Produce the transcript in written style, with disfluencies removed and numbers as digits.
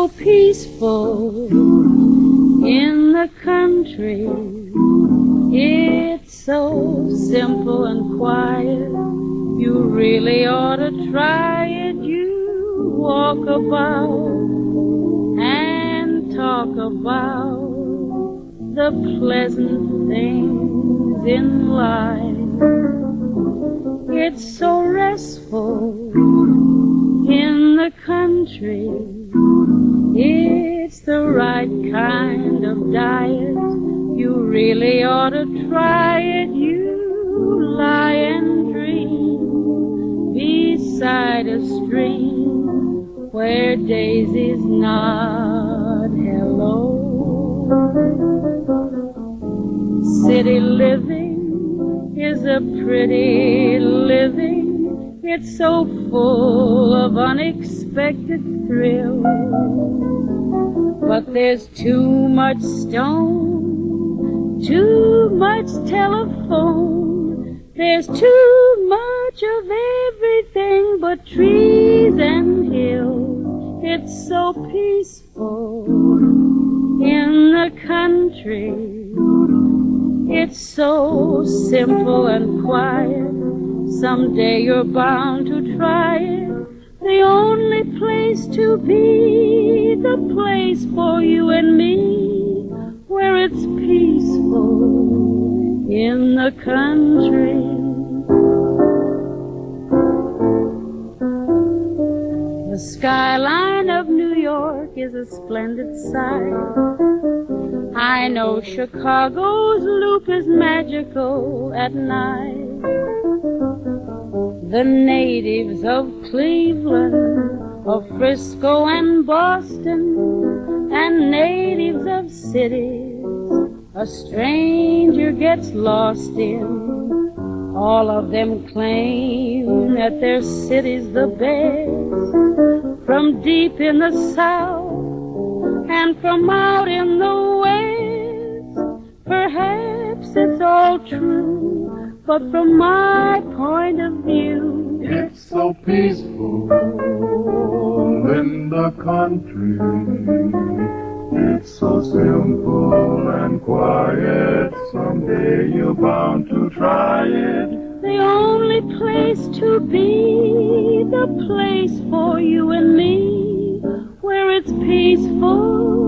so peaceful in the country. It's so simple and quiet. You really ought to try it. You walk about and talk about the pleasant things in life. It's so restful in the country. It's the right kind of diet. You really ought to try it. You lie and dream beside a stream where daisies nod hello. City living is a pretty living. It's so full of unexpected thrills. But there's too much stone, too much telephone. There's too much of everything but trees and hills. It's so peaceful in the country. It's so simple and quiet. Someday you're bound to try it. The only place to be, the place for you and me, where it's peaceful in the country. The skyline of New York is a splendid sight. I know Chicago's loop is magical at night. The natives of Cleveland, of Frisco and Boston, and natives of cities a stranger gets lost in, all of them claim that their city's the best. From deep in the south and from out in the west, perhaps it's all true, but from my point of view, it's so peaceful in the country. It's so simple and quiet. Someday you're bound to try it. The only place to be, the place for you and me, where it's peaceful